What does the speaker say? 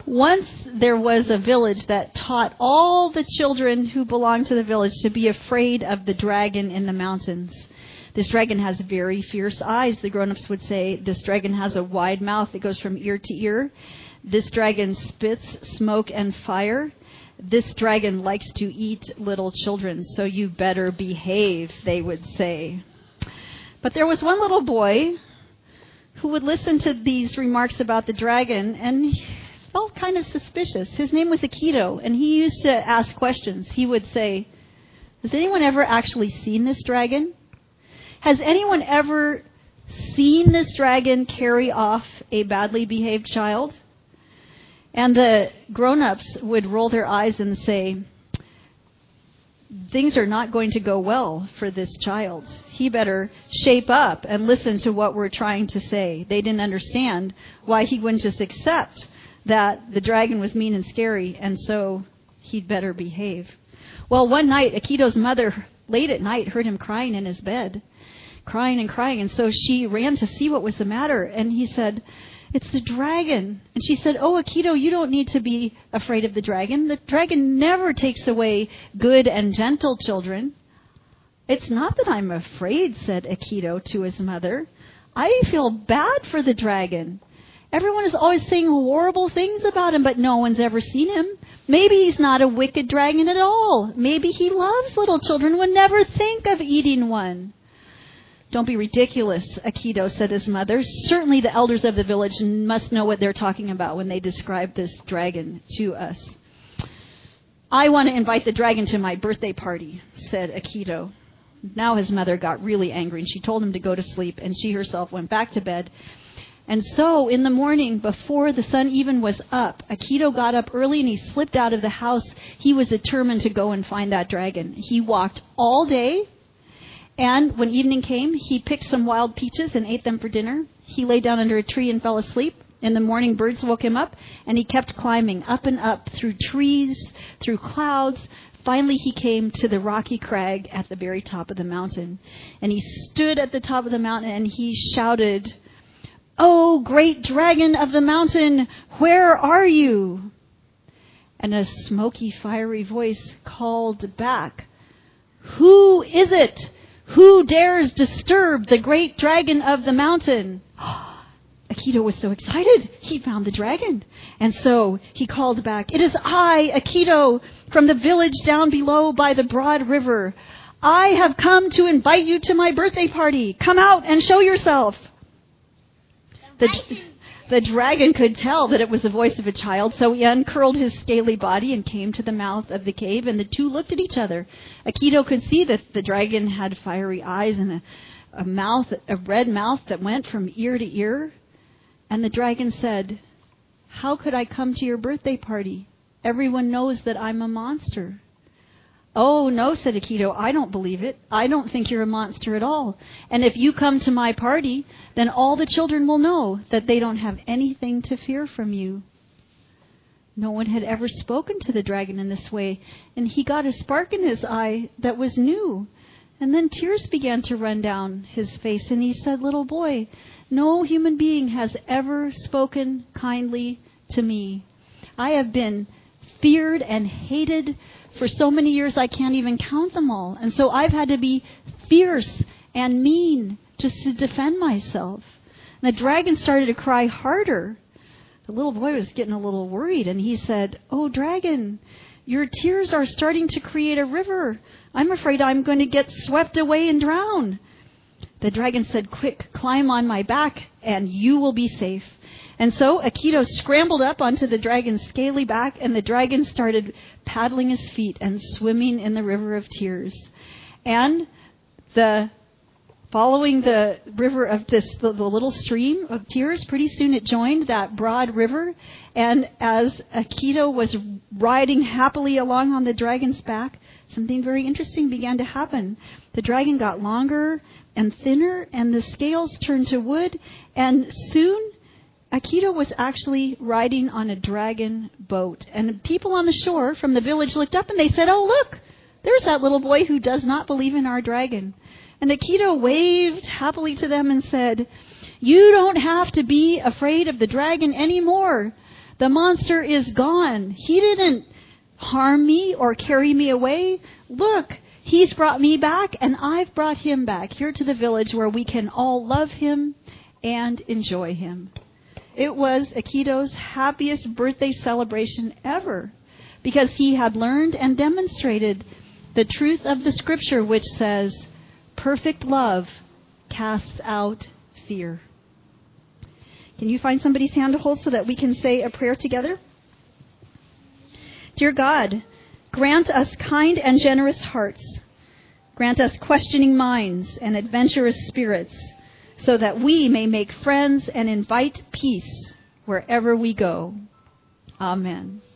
Once there was a village that taught all the children who belonged to the village to be afraid of the dragon in the mountains. This dragon has very fierce eyes, the grown-ups would say. This dragon has a wide mouth that goes from ear to ear. This dragon spits smoke and fire. This dragon likes to eat little children, so you better behave, they would say. But there was one little boy who would listen to these remarks about the dragon, and he felt kind of suspicious. His name was Akito, and he used to ask questions. He would say, has anyone ever actually seen this dragon? Has anyone ever seen this dragon carry off a badly behaved child? And the grown-ups would roll their eyes and say, things are not going to go well for this child. He better shape up and listen to what we're trying to say. They didn't understand why he wouldn't just accept that the dragon was mean and scary, and so he'd better behave. Well, one night, Akito's mother, late at night, heard him crying in his bed, crying and crying, and so she ran to see what was the matter, and he said, it's the dragon. And she said, oh, Akito, you don't need to be afraid of the dragon. The dragon never takes away good and gentle children. It's not that I'm afraid, said Akito to his mother. I feel bad for the dragon. Everyone is always saying horrible things about him, but no one's ever seen him. Maybe he's not a wicked dragon at all. Maybe he loves little children, would never think of eating one. Don't be ridiculous, Akito, said his mother. Certainly the elders of the village must know what they're talking about when they describe this dragon to us. I want to invite the dragon to my birthday party, said Akito. Now his mother got really angry, and she told him to go to sleep, and she herself went back to bed. And so, in the morning, before the sun even was up, Akito got up early and he slipped out of the house. He was determined to go and find that dragon. He walked all day. And when evening came, he picked some wild peaches and ate them for dinner. He lay down under a tree and fell asleep. In the morning, birds woke him up, and he kept climbing up and up through trees, through clouds. Finally, he came to the rocky crag at the very top of the mountain. And he stood at the top of the mountain, and he shouted, "Oh, great dragon of the mountain, where are you?" And a smoky, fiery voice called back, "Who is it? Who dares disturb the great dragon of the mountain?" Akito was so excited. He found the dragon. And so he called back, "It is I, Akito, from the village down below by the broad river. I have come to invite you to my birthday party. Come out and show yourself." The dragon could tell that it was the voice of a child, so he uncurled his scaly body and came to the mouth of the cave, and the two looked at each other. Akito could see that the dragon had fiery eyes and a mouth, a red mouth that went from ear to ear. And the dragon said, "How could I come to your birthday party? Everyone knows that I'm a monster." "Oh, no," said Akito, "I don't believe it. I don't think you're a monster at all. And if you come to my party, then all the children will know that they don't have anything to fear from you." No one had ever spoken to the dragon in this way, and he got a spark in his eye that was new. And then tears began to run down his face, and he said, "Little boy, no human being has ever spoken kindly to me. I have been feared and hated for so many years I can't even count them all. And so I've had to be fierce and mean just to defend myself." And the dragon started to cry harder. The little boy was getting a little worried, and he said, "Oh, dragon, your tears are starting to create a river. I'm afraid I'm going to get swept away and drown." The dragon said, "Quick, climb on my back, and you will be safe." And so Akito scrambled up onto the dragon's scaly back, and the dragon started paddling his feet and swimming in the river of tears. And following the river of the little stream of tears, pretty soon it joined that broad river. And as Akito was riding happily along on the dragon's back, something very interesting began to happen. The dragon got longer and thinner, and the scales turned to wood, and soon Akito was actually riding on a dragon boat. And people on the shore from the village looked up and they said, "Oh, look, there's that little boy who does not believe in our dragon." And Akito waved happily to them and said, "You don't have to be afraid of the dragon anymore. The monster is gone. He didn't harm me or carry me away. Look, he's brought me back and I've brought him back here to the village where we can all love him and enjoy him. It was Akito's happiest birthday celebration ever because he had learned and demonstrated the truth of the scripture which says, perfect love casts out fear. Can you find somebody's hand to hold so that we can say a prayer together? Dear God, grant us kind and generous hearts. Grant us questioning minds and adventurous spirits so that we may make friends and invite peace wherever we go. Amen.